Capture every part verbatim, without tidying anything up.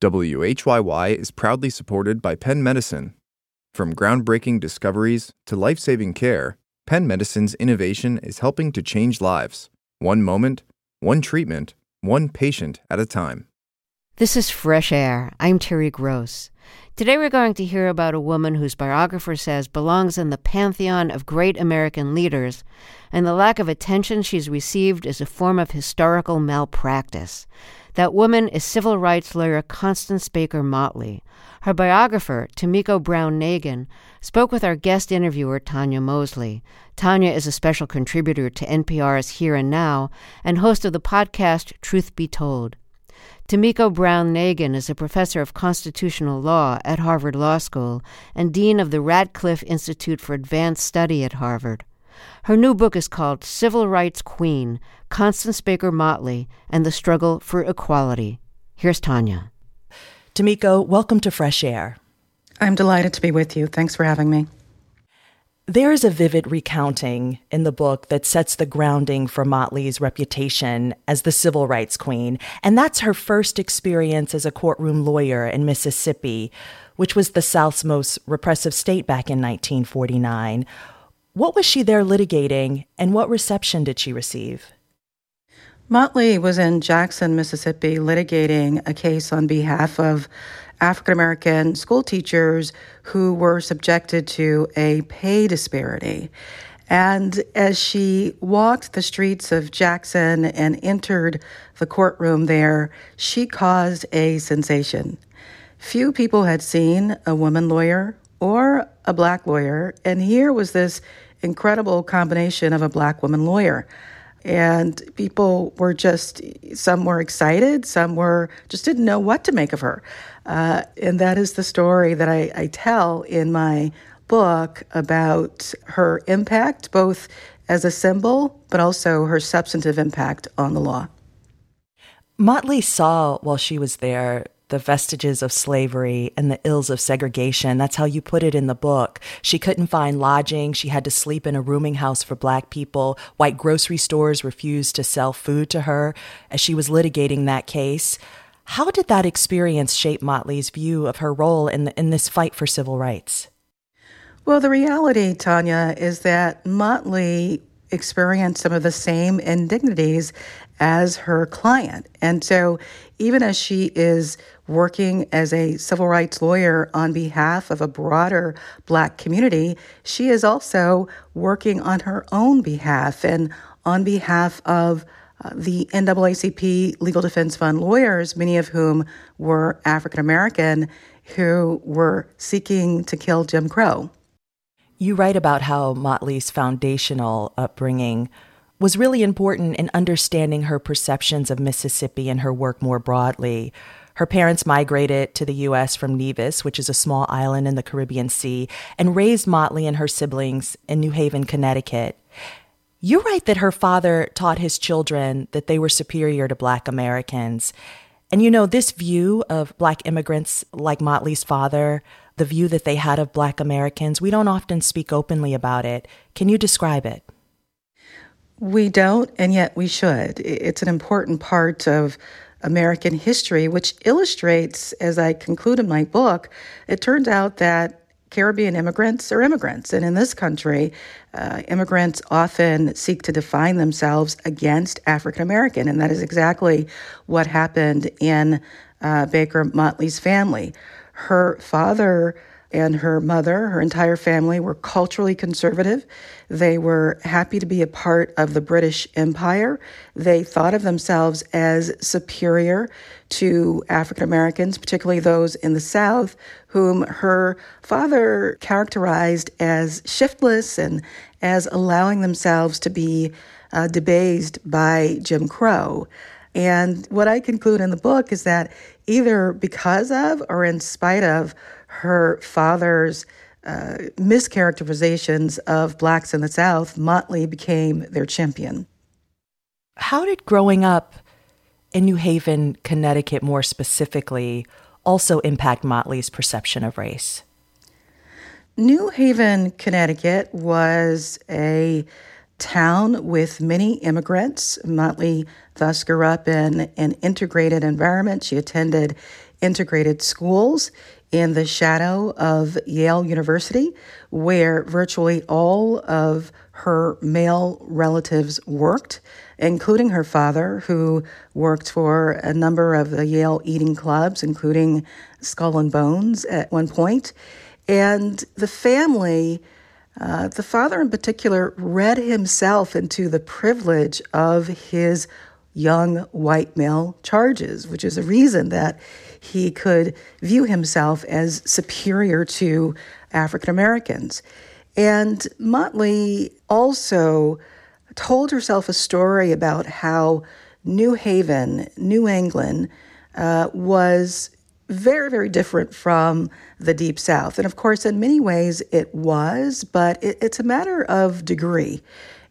W H Y Y is proudly supported by Penn Medicine. From groundbreaking discoveries to life-saving care, Penn Medicine's innovation is helping to change lives, one moment, one treatment, one patient at a time. This is Fresh Air. I'm Terry Gross. Today we're going to hear about a woman whose biographer says belongs in the pantheon of great American leaders, and the lack of attention she's received is a form of historical malpractice. That woman is civil rights lawyer Constance Baker Motley. Her biographer, Tomiko Brown Nagin, spoke with our guest interviewer, Tanya Mosley. Tanya is a special contributor to N P R's Here and Now and host of the podcast Truth Be Told. Tomiko Brown Nagin is a professor of constitutional law at Harvard Law School and dean of the Radcliffe Institute for Advanced Study at Harvard. Her new book is called Civil Rights Queen, Constance Baker Motley and the Struggle for Equality. Here's Tanya. Tomiko, welcome to Fresh Air. I'm delighted to be with you. Thanks for having me. There is a vivid recounting in the book that sets the grounding for Motley's reputation as the civil rights queen, and that's her first experience as a courtroom lawyer in Mississippi, which was the South's most repressive state back in nineteen forty-nine. What was she there litigating, and what reception did she receive? Motley was in Jackson, Mississippi, litigating a case on behalf of African-American school teachers who were subjected to a pay disparity. And as she walked the streets of Jackson and entered the courtroom there, she caused a sensation. Few people had seen a woman lawyer or a black lawyer, and here was this incredible combination of a black woman lawyer. And people were just, some were excited, some were just didn't know what to make of her. Uh, and that is the story that I, I tell in my book about her impact, both as a symbol, but also her substantive impact on the law. Motley saw, while she was there, the vestiges of slavery and the ills of segregation. That's how you put it in the book. She couldn't find lodging. She had to sleep in a rooming house for black people. White grocery stores refused to sell food to her as she was litigating that case. How did that experience shape Motley's view of her role in, the, in this fight for civil rights? Well, the reality, Tanya, is that Motley experienced some of the same indignities as her client. And so even as she is working as a civil rights lawyer on behalf of a broader black community, she is also working on her own behalf and on behalf of uh, the N double A C P Legal Defense Fund lawyers, many of whom were African American, who were seeking to kill Jim Crow. You write about how Motley's foundational upbringing was really important in understanding her perceptions of Mississippi and her work more broadly. Her parents migrated to the U S from Nevis, which is a small island in the Caribbean Sea, and raised Motley and her siblings in New Haven, Connecticut. You write that her father taught his children that they were superior to Black Americans. And you know, this view of Black immigrants like Motley's father, the view that they had of Black Americans, we don't often speak openly about it. Can you describe it? We don't, and yet we should. It's an important part of American history, which illustrates, as I conclude in my book, it turns out that Caribbean immigrants are immigrants. And in this country, uh, immigrants often seek to define themselves against African American. And that is exactly what happened in uh, Baker Motley's family. Her father and her mother, her entire family, were culturally conservative. They were happy to be a part of the British Empire. They thought of themselves as superior to African Americans, particularly those in the South, whom her father characterized as shiftless and as allowing themselves to be uh, debased by Jim Crow. And what I conclude in the book is that either because of or in spite of her father's uh, mischaracterizations of Blacks in the South, Motley became their champion. How did growing up in New Haven, Connecticut more specifically, also impact Motley's perception of race? New Haven, Connecticut was a town with many immigrants. Motley thus grew up in an integrated environment. She attended integrated schools in the shadow of Yale University, where virtually all of her male relatives worked, including her father, who worked for a number of the Yale eating clubs, including Skull and Bones at one point. And the family, uh, the father in particular, read himself into the privilege of his young white male charges, which is a reason that he could view himself as superior to African Americans. And Motley also told herself a story about how New Haven, New England, uh, was very, very different from the Deep South. And of course, in many ways it was, but it, it's a matter of degree.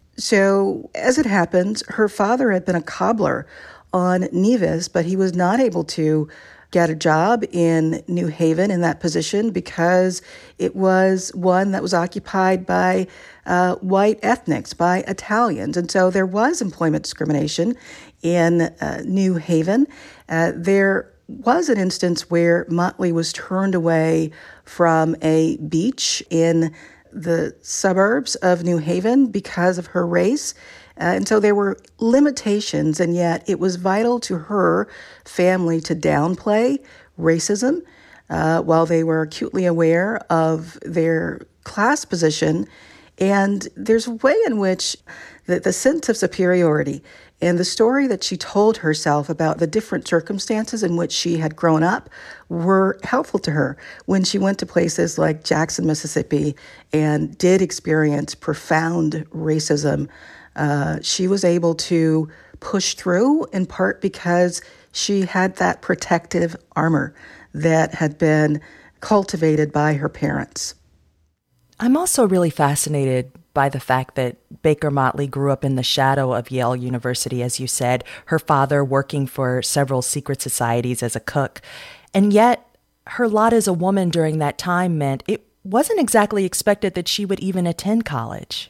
So as it happened, her father had been a cobbler on Nevis, but he was not able to get a job in New Haven in that position because it was one that was occupied by uh, white ethnics, by Italians. And so there was employment discrimination in uh, New Haven. Uh, there was an instance where Motley was turned away from a beach in the suburbs of New Haven because of her race. Uh, and so there were limitations, and yet it was vital to her family to downplay racism uh, while they were acutely aware of their class position. And there's a way in which the, the sense of superiority and the story that she told herself about the different circumstances in which she had grown up were helpful to her when she went to places like Jackson, Mississippi, and did experience profound racism. Uh, she was able to push through in part because she had that protective armor that had been cultivated by her parents. I'm also really fascinated by the fact that Baker Motley grew up in the shadow of Yale University, as you said, her father working for several secret societies as a cook. And yet her lot as a woman during that time meant it wasn't exactly expected that she would even attend college.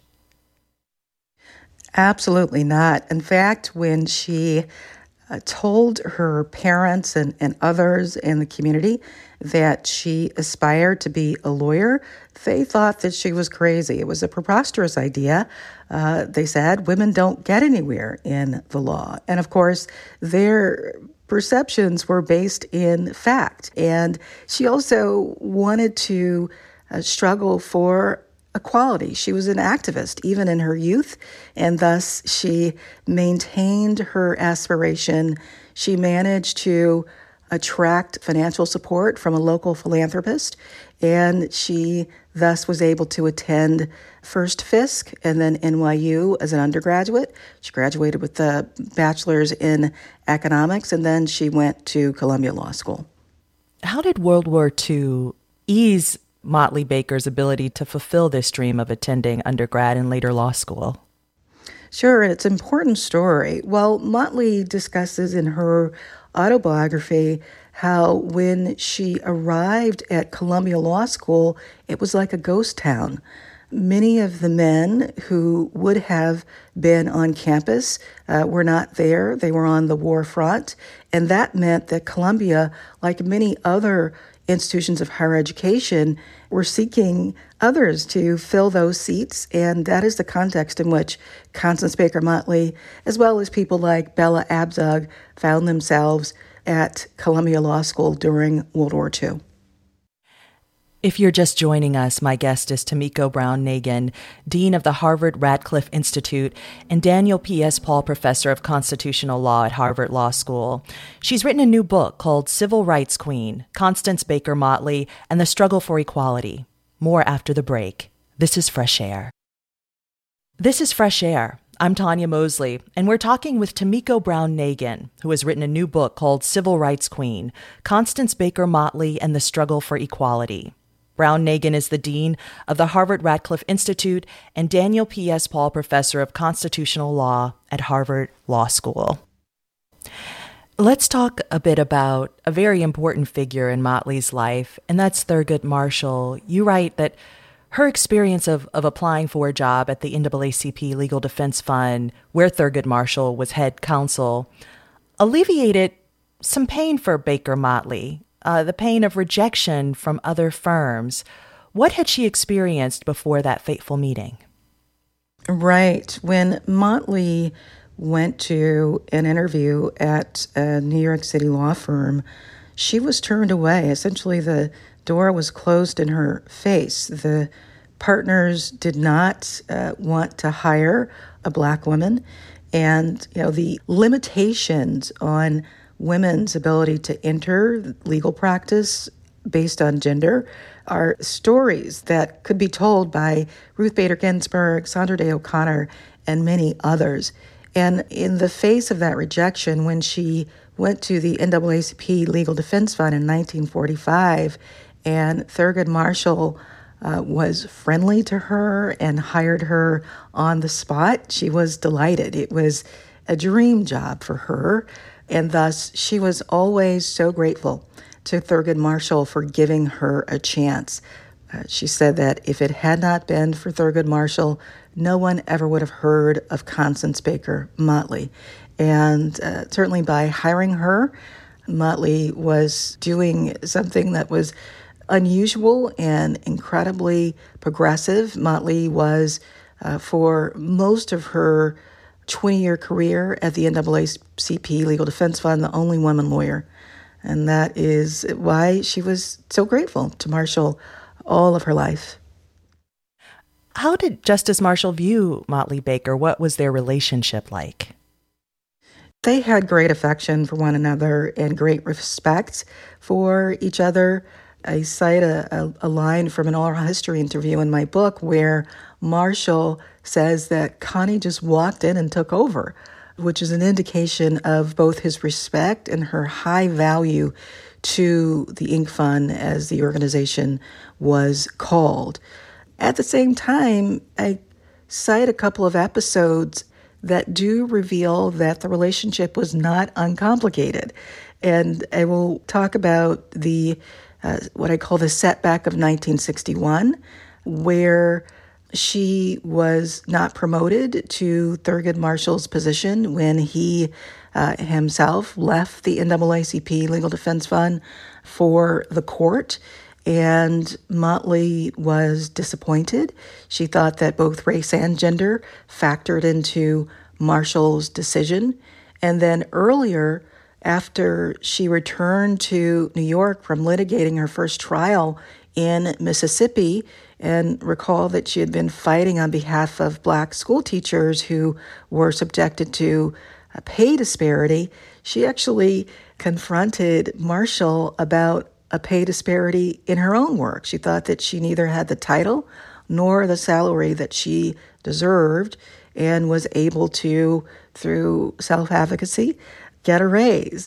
Absolutely not. In fact, when she uh, told her parents and, and others in the community that she aspired to be a lawyer, they thought that she was crazy. It was a preposterous idea. Uh, they said women don't get anywhere in the law. And of course, their perceptions were based in fact. And she also wanted to uh, struggle for equality. She was an activist even in her youth, and thus she maintained her aspiration. She managed to attract financial support from a local philanthropist, and she thus was able to attend first Fisk and then N Y U as an undergraduate. She graduated with a bachelor's in economics, and then she went to Columbia Law School. How did World War Two ease Motley Baker's ability to fulfill this dream of attending undergrad and later law school? Sure, it's an important story. Well, Motley discusses in her autobiography how when she arrived at Columbia Law School, it was like a ghost town. Many of the men who would have been on campus uh, were not there. They were on the war front. And that meant that Columbia, like many other institutions of higher education, were seeking others to fill those seats. And that is the context in which Constance Baker Motley, as well as people like Bella Abzug, found themselves at Columbia Law School during World War Two. If you're just joining us, my guest is Tomiko Brown-Nagin, Dean of the Harvard Radcliffe Institute and Daniel P S. Paul Professor of Constitutional Law at Harvard Law School. She's written a new book called Civil Rights Queen, Constance Baker Motley and the Struggle for Equality. More after the break. This is Fresh Air. This is Fresh Air. I'm Tanya Mosley, and we're talking with Tomiko Brown-Nagin, who has written a new book called Civil Rights Queen, Constance Baker Motley and the Struggle for Equality. Brown-Nagin is the Dean of the Harvard Radcliffe Institute and Daniel P S. Paul Professor of Constitutional Law at Harvard Law School. Let's talk a bit about a very important figure in Motley's life, and that's Thurgood Marshall. You write that her experience of, of applying for a job at the N double A C P Legal Defense Fund, where Thurgood Marshall was head counsel, alleviated some pain for Baker Motley. uh, the pain of rejection from other firms. What had she experienced before that fateful meeting? Right. When Motley went to an interview at a New York City law firm, she was turned away. Essentially, the door was closed in her face. The partners did not uh, want to hire a Black woman. And, you know, the limitations on women's ability to enter legal practice based on gender are stories that could be told by Ruth Bader Ginsburg, Sandra Day O'Connor, and many others. And in the face of that rejection, when she went to the N double A C P Legal Defense Fund in nineteen forty-five, and Thurgood Marshall uh, was friendly to her and hired her on the spot, she was delighted. It was a dream job for her, and thus she was always so grateful to Thurgood Marshall for giving her a chance. Uh, she said that if it had not been for Thurgood Marshall, no one ever would have heard of Constance Baker Motley. And uh, certainly by hiring her, Motley was doing something that was unusual and incredibly progressive. Motley was, uh, for most of her twenty-year career at the N double A C P Legal Defense Fund, the only woman lawyer. And that is why she was so grateful to Marshall all of her life. How did Justice Marshall view Motley Baker? What was their relationship like? They had great affection for one another and great respect for each other. I cite a, a, a line from an oral history interview in my book where Marshall says that Connie just walked in and took over, which is an indication of both his respect and her high value to the Ink Fund, as the organization was called. At the same time, I cite a couple of episodes that do reveal that the relationship was not uncomplicated. And I will talk about the uh, what I call the setback of nineteen sixty-one, where she was not promoted to Thurgood Marshall's position when he uh, himself left the N double A C P Legal Defense Fund for the court. And Motley was disappointed. She thought that both race and gender factored into Marshall's decision. And then earlier, after she returned to New York from litigating her first trial in Mississippi, and recall that she had been fighting on behalf of Black school teachers who were subjected to a pay disparity, she actually confronted Marshall about a pay disparity in her own work. She thought that she neither had the title nor the salary that she deserved, and was able to, through self-advocacy, get a raise.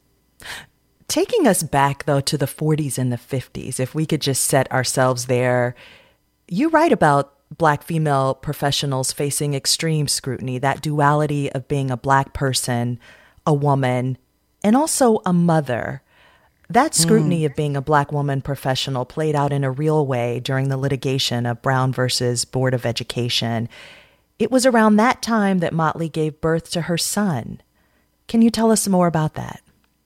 Taking us back, though, to the forties and the fifties, if we could just set ourselves there, you write about Black female professionals facing extreme scrutiny, that duality of being a Black person, a woman, and also a mother. That scrutiny mm. of being a Black woman professional played out in a real way during the litigation of Brown versus Board of Education. It was around that time that Motley gave birth to her son. Can you tell us more about that?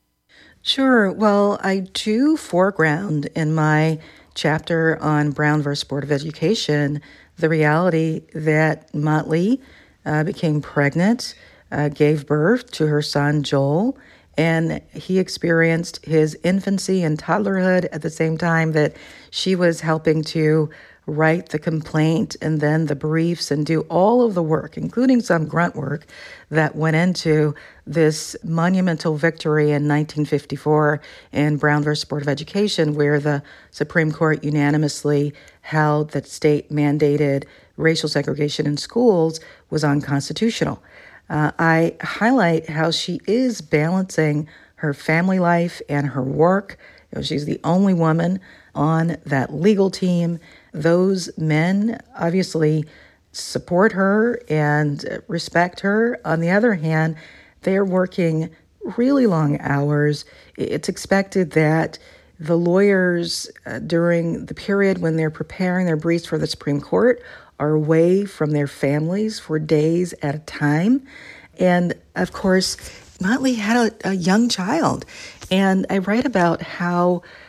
Sure. Well, I do foreground in my chapter on Brown versus Board of Education the reality that Motley uh, became pregnant, uh, gave birth to her son Joel, and he experienced his infancy and toddlerhood at the same time that she was helping to write the complaint and then the briefs and do all of the work, including some grunt work, that went into this monumental victory in nineteen fifty-four in Brown versus Board of Education, where the Supreme Court unanimously held that state-mandated racial segregation in schools was unconstitutional. Uh, I highlight how she is balancing her family life and her work. You know, she's the only woman on that legal team. Those men obviously support her and respect her. On the other hand, they're working really long hours. It's expected that the lawyers, uh, during the period when they're preparing their briefs for the Supreme Court, are away from their families for days at a time. And of course, Motley had a, a young child. And I write about how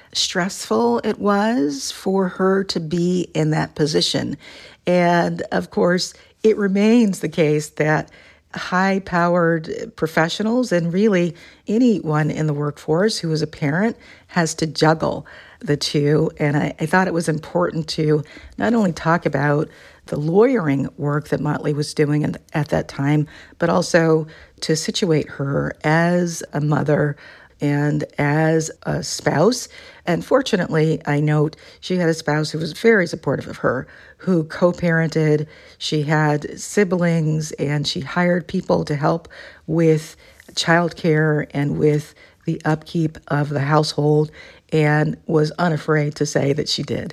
stressful it was for her to be in that position. And of course, it remains the case that high-powered professionals and really anyone in the workforce who is a parent has to juggle the two. And I, I thought it was important to not only talk about the lawyering work that Motley was doing at, at that time, but also to situate her as a mother and as a spouse. And fortunately, I note she had a spouse who was very supportive of her, who co-parented. She had siblings, and she hired people to help with childcare and with the upkeep of the household, and was unafraid to say that she did.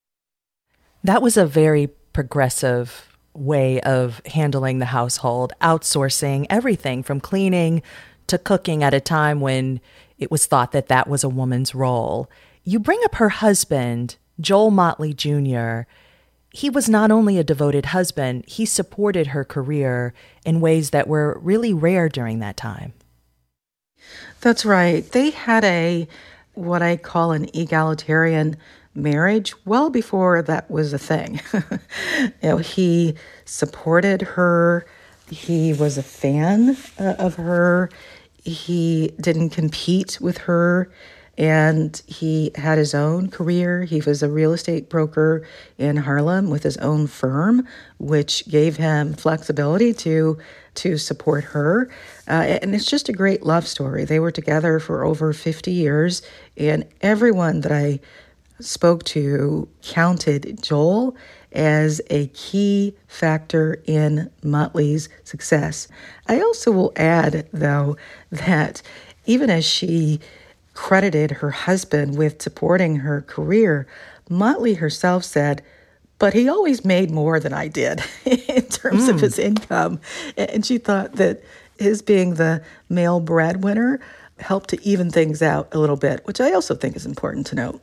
That was a very progressive way of handling the household, outsourcing everything from cleaning to cooking at a time when it was thought that that was a woman's role. You bring up her husband, Joel Motley Junior He was not only a devoted husband, he supported her career in ways that were really rare during that time. That's right. They had a, what I call an egalitarian marriage well before that was a thing. You know, he supported her. He was a fan uh, of her. He didn't compete with her, and he had his own career. He was a real estate broker in Harlem with his own firm, which gave him flexibility to to support her. Uh, and it's just a great love story. They were together for over fifty years, and everyone that I spoke to counted Joel as a key factor in Motley's success. I also will add, though, that even as she credited her husband with supporting her career, Motley herself said, but he always made more than I did in terms mm. of his income. And she thought that his being the male breadwinner helped to even things out a little bit, which I also think is important to note.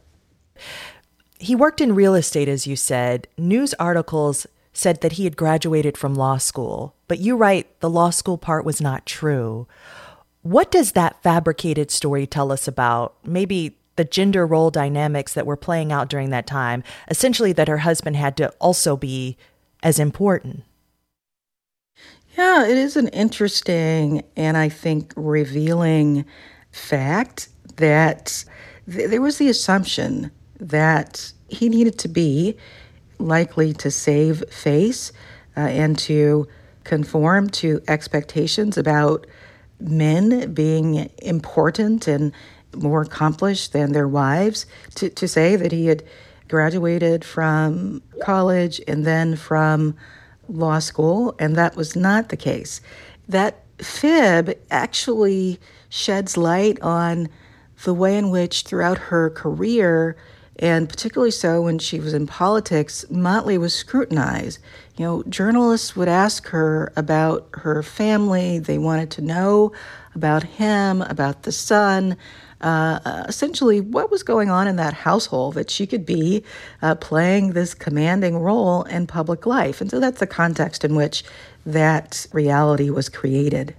He worked in real estate, as you said. News articles said that he had graduated from law school, but you write the law school part was not true. What does that fabricated story tell us about maybe the gender role dynamics that were playing out during that time, essentially that her husband had to also be as important? Yeah, it is an interesting and I think revealing fact that th- there was the assumption that he needed to be likely to save face uh, and to conform to expectations about men being important and more accomplished than their wives, to, to say that he had graduated from college and then from law school, and that was not the case. That fib actually sheds light on the way in which throughout her career, and particularly so when she was in politics, Motley was scrutinized. You know, journalists would ask her about her family. They wanted to know about him, about the son, uh, essentially what was going on in that household that she could be uh, playing this commanding role in public life. And so that's the context in which that reality was created.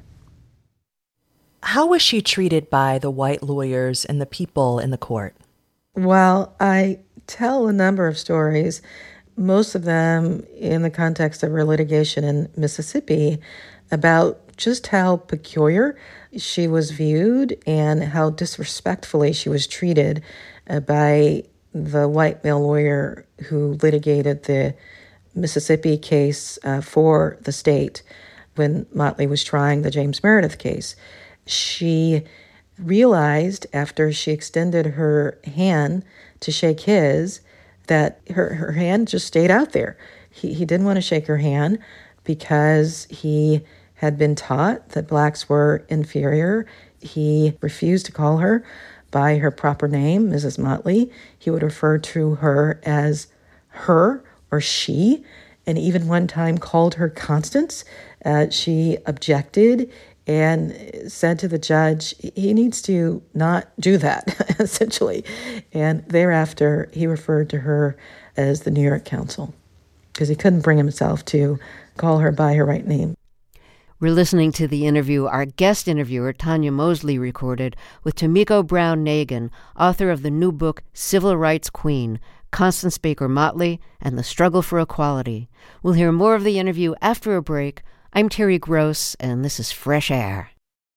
How was she treated by the white lawyers and the people in the court? Well, I tell a number of stories, most of them in the context of her litigation in Mississippi, about just how peculiar she was viewed and how disrespectfully she was treated uh, by the white male lawyer who litigated the Mississippi case uh, for the state when Motley was trying the James Meredith case. She realized after she extended her hand to shake his that her, her hand just stayed out there. He, he didn't want to shake her hand because he had been taught that blacks were inferior. He refused to call her by her proper name, Missus Motley. He would refer to her as her or she, and even one time called her Constance. Uh, she objected and said to the judge, he needs to not do that, essentially. And thereafter, he referred to her as the New York Counsel because he couldn't bring himself to call her by her right name. We're listening to the interview our guest interviewer, Tanya Mosley, recorded with Tomiko Brown Nagin, author of the new book, Civil Rights Queen, Constance Baker Motley and the Struggle for Equality. We'll hear more of the interview after a break. I'm Terry Gross, and this is Fresh Air.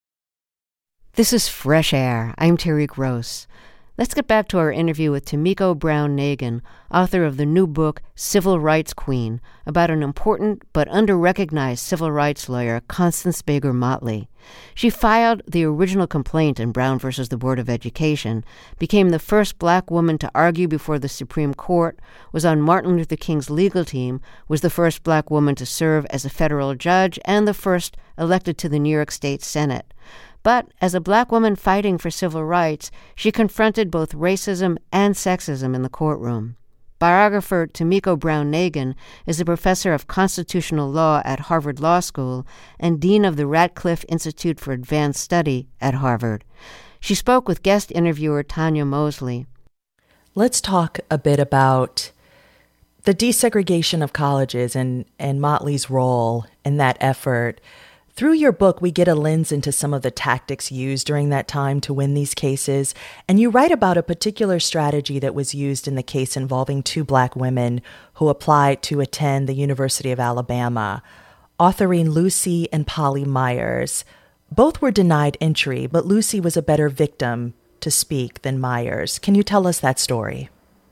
This is Fresh Air. I'm Terry Gross. Let's get back to our interview with Tomiko Brown Nagin, author of the new book, Civil Rights Queen, about an important but under-recognized civil rights lawyer, Constance Baker Motley. She filed the original complaint in Brown versus the Board of Education, became the first black woman to argue before the Supreme Court, was on Martin Luther King's legal team, was the first black woman to serve as a federal judge, and the first elected to the New York State Senate. But as a black woman fighting for civil rights, she confronted both racism and sexism in the courtroom. Biographer Tomiko Brown Nagin is a professor of constitutional law at Harvard Law School and dean of the Radcliffe Institute for Advanced Study at Harvard. She spoke with guest interviewer Tanya Mosley. Let's talk a bit about the desegregation of colleges and, and Motley's role in that effort. Through your book, we get a lens into some of the tactics used during that time to win these cases, and you write about a particular strategy that was used in the case involving two black women who applied to attend the University of Alabama, authoring Lucy and Polly Myers. Both were denied entry, but Lucy was a better victim to speak than Myers. Can you tell us that story?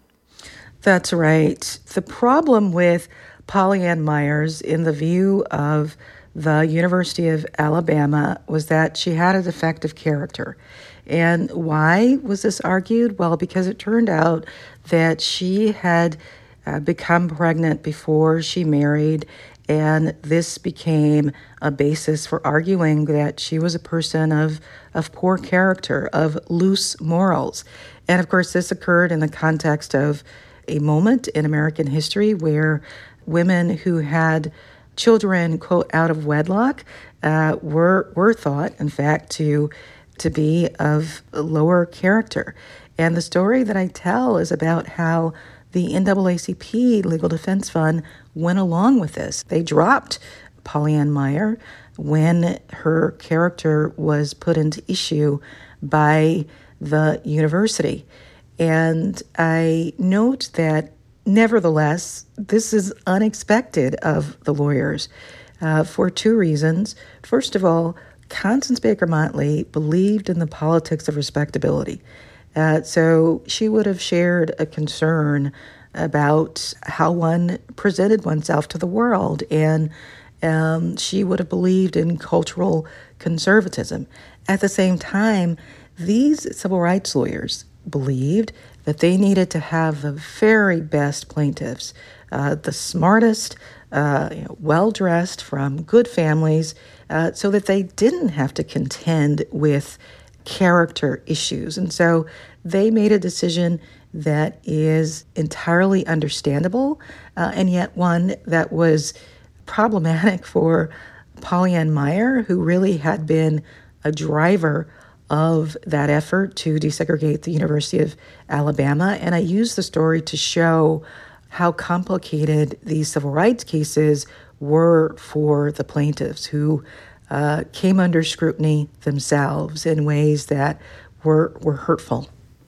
That's right. The problem with Polly Ann Myers, in the view of the University of Alabama, was that she had a defective character. And why was this argued? Well, because it turned out that she had uh, become pregnant before she married, and this became a basis for arguing that she was a person of, of poor character, of loose morals. And of course, this occurred in the context of a moment in American history where women who had children, quote, out of wedlock, uh, were were thought, in fact, to to be of lower character. And the story that I tell is about how the N double A C P Legal Defense Fund went along with this. They dropped Polly Ann Meyer when her character was put into issue by the university. And I note that nevertheless, this is unexpected of the lawyers uh, for two reasons. First of all, Constance Baker Motley believed in the politics of respectability. Uh, so she would have shared a concern about how one presented oneself to the world, and um, she would have believed in cultural conservatism. At the same time, these civil rights lawyers believed that they needed to have the very best plaintiffs, uh, the smartest, uh, you know, well-dressed, from good families, uh, so that they didn't have to contend with character issues. And so they made a decision that is entirely understandable, uh, and yet one that was problematic for Polly Ann Meyer, who really had been a driver of that effort to desegregate the University of Alabama. And I use the story to show how complicated these civil rights cases were for the plaintiffs, who uh, came under scrutiny themselves in ways that were were hurtful.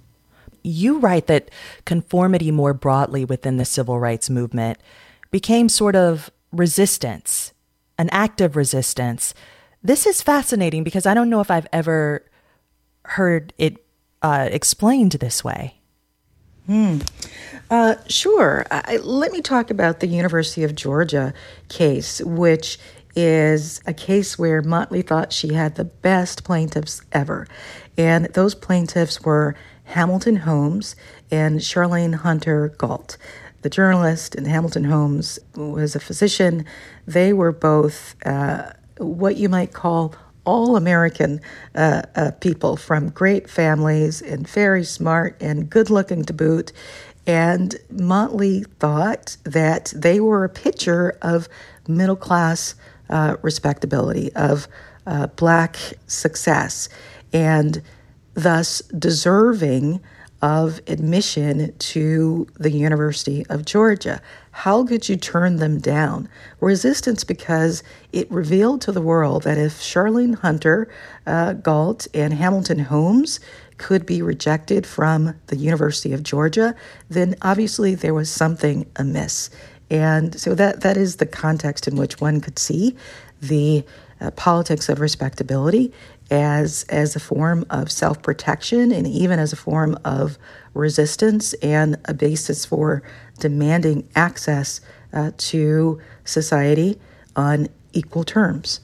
You write that conformity more broadly within the civil rights movement became sort of resistance, an active resistance. This is fascinating because I don't know if I've ever heard it uh, explained this way. Hmm. Uh, sure. I, let me talk about the University of Georgia case, which is a case where Motley thought she had the best plaintiffs ever. And those plaintiffs were Hamilton Holmes and Charlene Hunter Galt. The journalist in Hamilton Holmes was a physician. They were both uh, what you might call all-American uh, uh, people from great families and very smart and good-looking to boot. And Motley thought that they were a picture of middle-class uh, respectability, of uh, Black success, and thus deserving of admission to the University of Georgia. How could you turn them down? Resistance because it revealed to the world that if Charlene Hunter, uh, Galt, and Hamilton Holmes could be rejected from the University of Georgia, then obviously there was something amiss. And so that that is the context in which one could see the uh, politics of respectability as as a form of self-protection and even as a form of resistance and a basis for demanding access uh, to society on equal terms.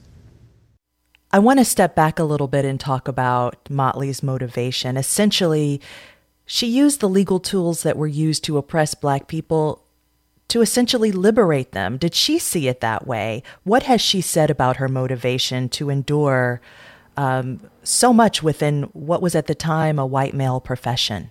I want to step back a little bit and talk about Motley's motivation. Essentially, she used the legal tools that were used to oppress Black people to essentially liberate them. Did she see it that way? What has she said about her motivation to endure um, so much within what was at the time a white male profession?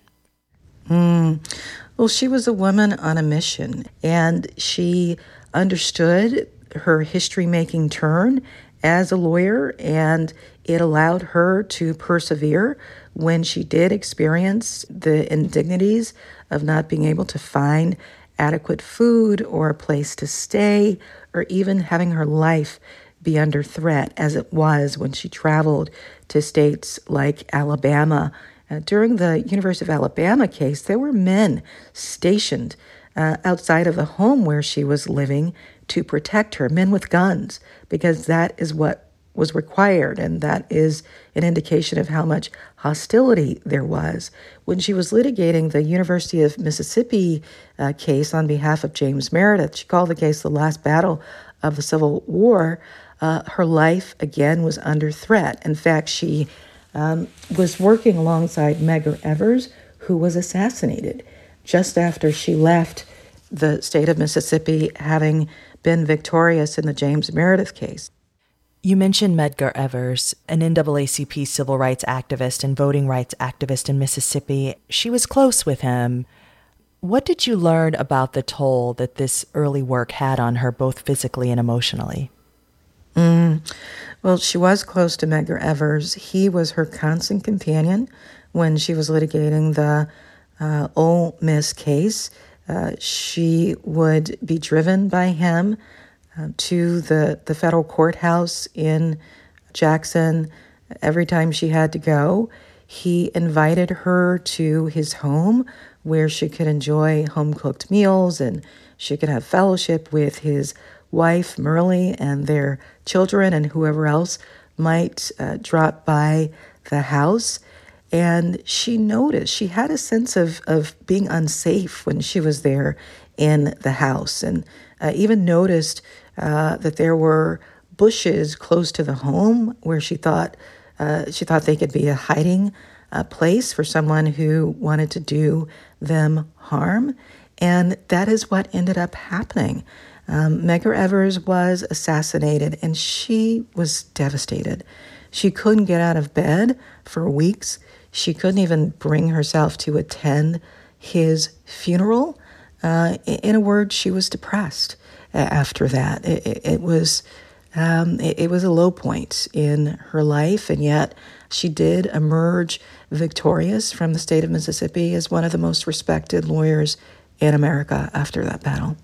Mm. Well, she was a woman on a mission, and she understood her history-making turn as a lawyer, and it allowed her to persevere when she did experience the indignities of not being able to find adequate food or a place to stay, or even having her life be under threat, as it was when she traveled to states like Alabama. Uh, during the University of Alabama case, there were men stationed uh, outside of the home where she was living to protect her, men with guns, because that is what was required, and that is an indication of how much hostility there was. When she was litigating the University of Mississippi uh, case on behalf of James Meredith, she called the case the last battle of the Civil War. Uh, her life, again, was under threat. In fact, she um, was working alongside Medgar Evers, who was assassinated just after she left the state of Mississippi, having been victorious in the James Meredith case. You mentioned Medgar Evers, an N double A C P civil rights activist and voting rights activist in Mississippi. She was close with him. What did you learn about the toll that this early work had on her, both physically and emotionally? Mm. Well, she was close to Medgar Evers. He was her constant companion when she was litigating the uh, Ole Miss case. Uh, she would be driven by him uh, to the, the federal courthouse in Jackson every time she had to go. He invited her to his home where she could enjoy home-cooked meals and she could have fellowship with his wife, Merle, and their children and whoever else might uh, drop by the house. And she noticed, she had a sense of, of being unsafe when she was there in the house, and uh, even noticed uh, that there were bushes close to the home where she thought uh, she thought they could be a hiding uh, place for someone who wanted to do them harm. And that is what ended up happening. Um, Medgar Evers was assassinated, and she was devastated. She couldn't get out of bed for weeks. She couldn't even bring herself to attend his funeral. Uh, in a word, she was depressed after that. It, it, it was um, it, it was a low point in her life, and yet she did emerge victorious from the state of Mississippi as one of the most respected lawyers in America after that battle.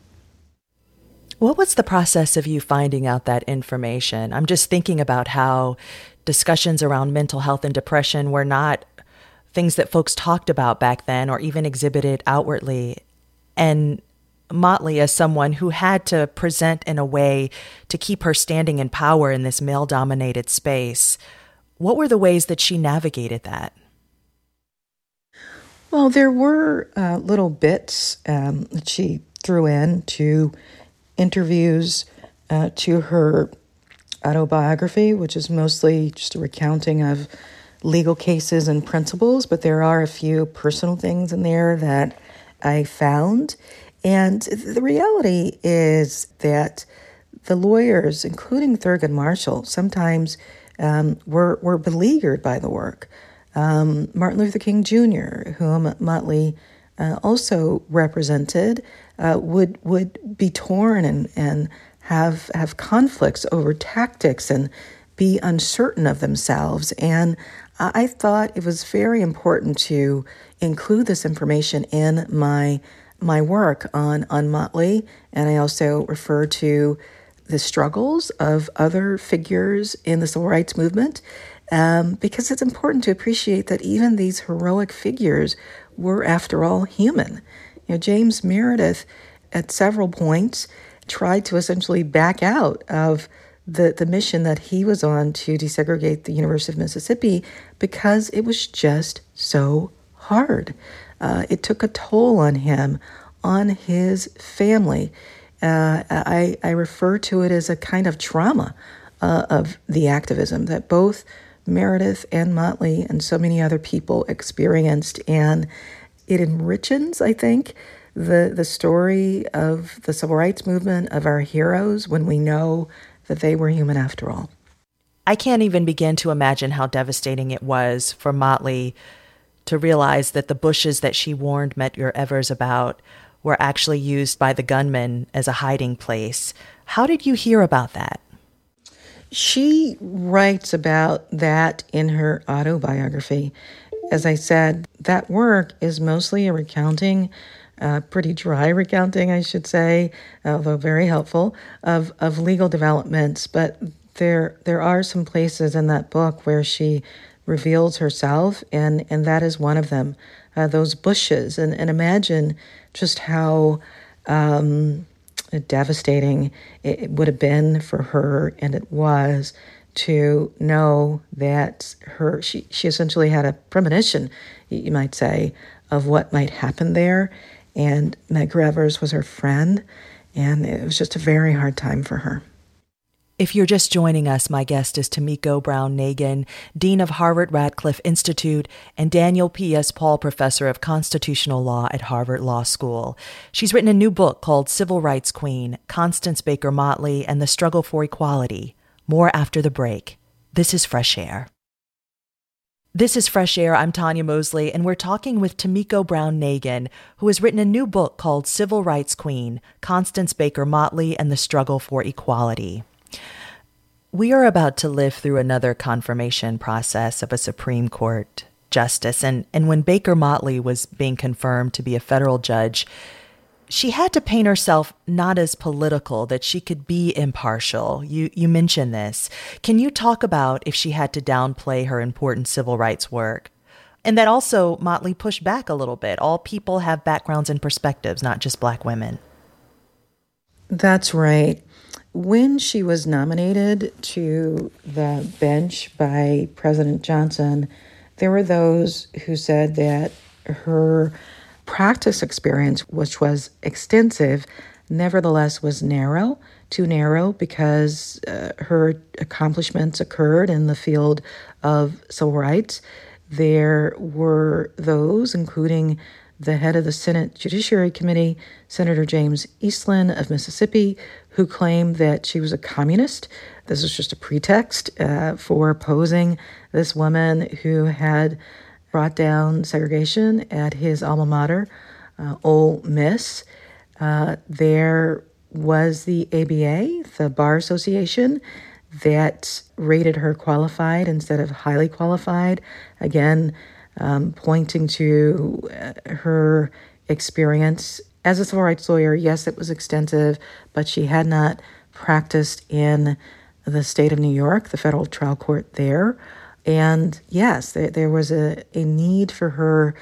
What was the process of you finding out that information? I'm just thinking about how discussions around mental health and depression were not things that folks talked about back then or even exhibited outwardly. And Motley, as someone who had to present in a way to keep her standing in power in this male-dominated space, what were the ways that she navigated that? Well, there were uh, little bits um, that she threw in to interviews uh, to her autobiography, which is mostly just a recounting of legal cases and principles, but there are a few personal things in there that I found. And the reality is that the lawyers, including Thurgood Marshall, sometimes um, were, were beleaguered by the work. Um, Martin Luther King Junior, whom Motley uh, also represented, uh, would would be torn and, and have have conflicts over tactics and be uncertain of themselves. And I thought it was very important to include this information in my my work on, on Motley, and I also refer to the struggles of other figures in the civil rights movement, um, because it's important to appreciate that even these heroic figures were, after all, human. You know, James Meredith, at several points, tried to essentially back out of the, the mission that he was on to desegregate the University of Mississippi because it was just so hard. Uh, it took a toll on him, on his family. Uh, I, I refer to it as a kind of trauma uh, of the activism that both Meredith and Motley and so many other people experienced. And it enriches, I think, the, the story of the civil rights movement, of our heroes, when we know that they were human after all. I can't even begin to imagine how devastating it was for Motley to realize that the bushes that she warned Medgar Evers about were actually used by the gunman as a hiding place. How did you hear about that? She writes about that in her autobiography. As I said, that work is mostly a recounting, uh, pretty dry recounting, I should say, although very helpful, of, of legal developments. But there there are some places in that book where she reveals herself, and, and that is one of them, uh, those bushes. And, and imagine just how um, devastating it would have been for her, and it was, to know that her she, she essentially had a premonition, you might say, of what might happen there. And Medgar Evers was her friend, and it was just a very hard time for her. If you're just joining us, my guest is Tomiko Brown Nagin, Dean of Harvard Radcliffe Institute and Daniel P S. Paul Professor of Constitutional Law at Harvard Law School. She's written a new book called Civil Rights Queen, Constance Baker Motley and the Struggle for Equality. More after the break. This is Fresh Air. This is Fresh Air. I'm Tanya Mosley, and we're talking with Tomiko Brown Nagin, who has written a new book called Civil Rights Queen, Constance Baker Motley and the Struggle for Equality. We are about to live through another confirmation process of a Supreme Court justice, and, and when Baker Motley was being confirmed to be a federal judge, she had to paint herself not as political, that she could be impartial. You you mentioned this. Can you talk about if she had to downplay her important civil rights work? And that also Motley pushed back a little bit. All people have backgrounds and perspectives, not just Black women. That's right. When she was nominated to the bench by President Johnson, there were those who said that her practice experience, which was extensive, nevertheless was narrow, too narrow, because uh, her accomplishments occurred in the field of civil rights. There were those, including the head of the Senate Judiciary Committee, Senator James Eastland of Mississippi, who claimed that she was a communist. This was just a pretext uh, for opposing this woman who had brought down segregation at his alma mater, uh, Ole Miss. Uh, there was the A B A, the Bar Association, that rated her qualified instead of highly qualified, again, um, pointing to uh, her experience as a civil rights lawyer. Yes, it was extensive, but she had not practiced in the state of New York, the federal trial court there. And yes, there, there was a, a need for her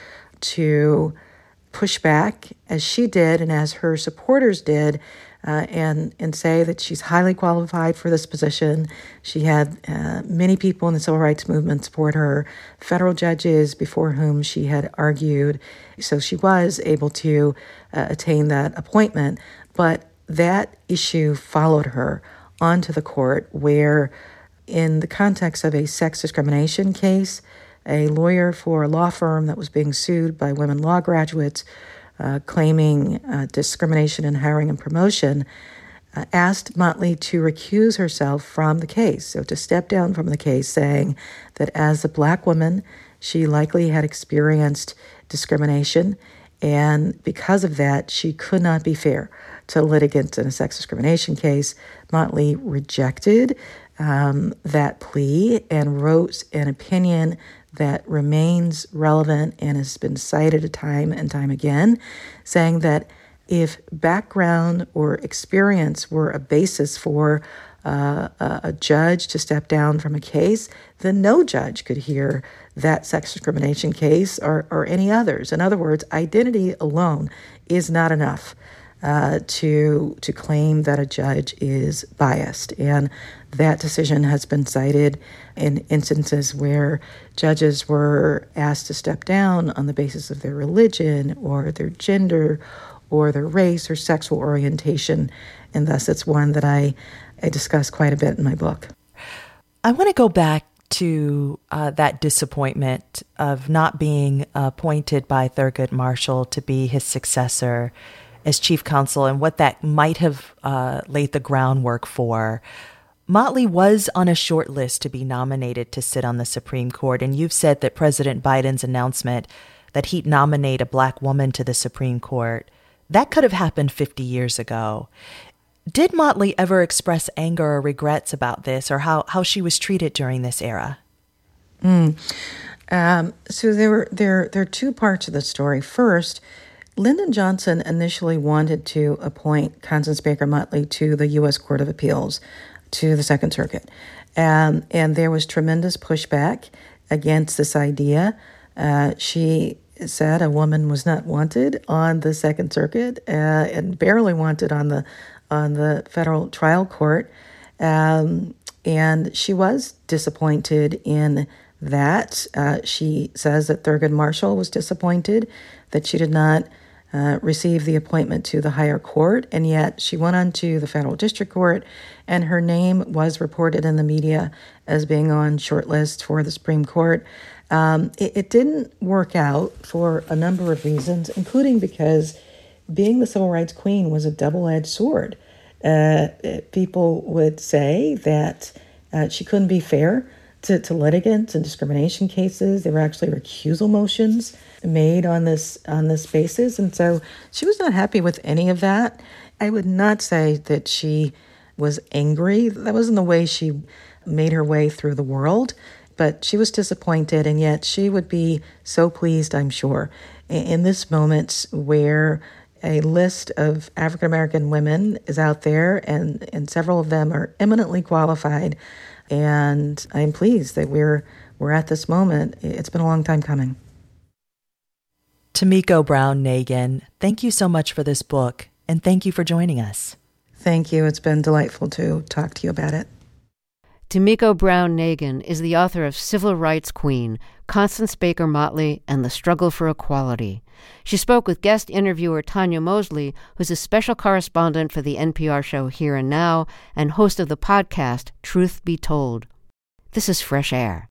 to push back, as she did and as her supporters did, uh, and, and say that she's highly qualified for this position. She had uh, many people in the civil rights movement support her, federal judges before whom she had argued. So she was able to uh, attain that appointment. But that issue followed her onto the court, where in the context of a sex discrimination case, a lawyer for a law firm that was being sued by women law graduates uh, claiming uh, discrimination in hiring and promotion uh, asked Motley to recuse herself from the case, so to step down from the case, saying that as a Black woman, she likely had experienced discrimination, and because of that, she could not be fair to litigants in a sex discrimination case. Motley rejected um, that plea and wrote an opinion that remains relevant and has been cited time and time again, saying that if background or experience were a basis for uh, a judge to step down from a case, then no judge could hear that sex discrimination case or, or any others. In other words, identity alone is not enough uh, to to claim that a judge is biased. And that decision has been cited in instances where judges were asked to step down on the basis of their religion or their gender or their race or sexual orientation. And thus it's one that I, I discuss quite a bit in my book. I want to go back to uh, that disappointment of not being appointed by Thurgood Marshall to be his successor as chief counsel and what that might have uh, laid the groundwork for. Motley was on a short list to be nominated to sit on the Supreme Court, and you've said that President Biden's announcement that he'd nominate a Black woman to the Supreme Court, that could have happened fifty years ago. Did Motley ever express anger or regrets about this, or how, how she was treated during this era? Mm. Um, so there were there there are two parts of the story. First, Lyndon Johnson initially wanted to appoint Constance Baker Motley to the U S Court of Appeals, to the Second Circuit, um, and there was tremendous pushback against this idea. Uh, she said a woman was not wanted on the Second Circuit uh, and barely wanted on the on the federal trial court. Um, and she was disappointed in that. Uh, she says that Thurgood Marshall was disappointed that she did not uh, receive the appointment to the higher court, and yet she went on to the federal district court, and her name was reported in the media as being on short list for the Supreme Court. Um, it, it didn't work out for a number of reasons, including because being the civil rights queen was a double-edged sword. Uh, people would say that uh, she couldn't be fair to, to litigants in discrimination cases. There were actually recusal motions made on this on this basis, and so she was not happy with any of that. I would not say that she was angry. That wasn't the way she made her way through the world, but she was disappointed, and yet she would be so pleased, I'm sure, in this moment where a list of African-American women is out there, and, and several of them are eminently qualified. And I'm pleased that we're we're at this moment. It's been a long time coming. Tomiko Brown Nagin, thank you so much for this book, and thank you for joining us. Thank you. It's been delightful to talk to you about it. Tomiko Brown Nagin is the author of Civil Rights Queen, Constance Baker Motley, and the Struggle for Equality. She spoke with guest interviewer Tanya Mosley, who's a special correspondent for the N P R show Here and Now and host of the podcast Truth Be Told. This is Fresh Air.